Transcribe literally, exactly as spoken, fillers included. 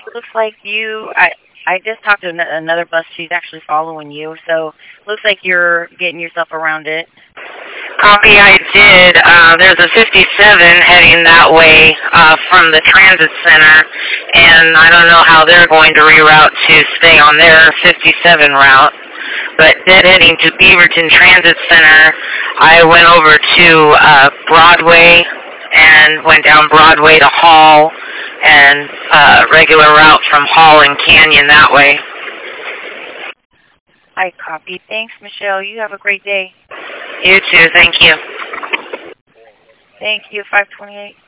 looks like you. I I just talked to an, another bus. She's actually following you, so looks like you're getting yourself around it. Copy, I did. Uh, there's a fifty-seven heading that way uh, from the transit center, and I don't know how they're going to reroute to stay on their fifty-seven route. But dead heading to Beaverton Transit Center, I went over to uh, Broadway and went down Broadway to Hall, and uh, regular route from Hall and Canyon that way. I copy. Thanks, Michelle. You have a great day. You too. Thank you. Thank you, five twenty-eight.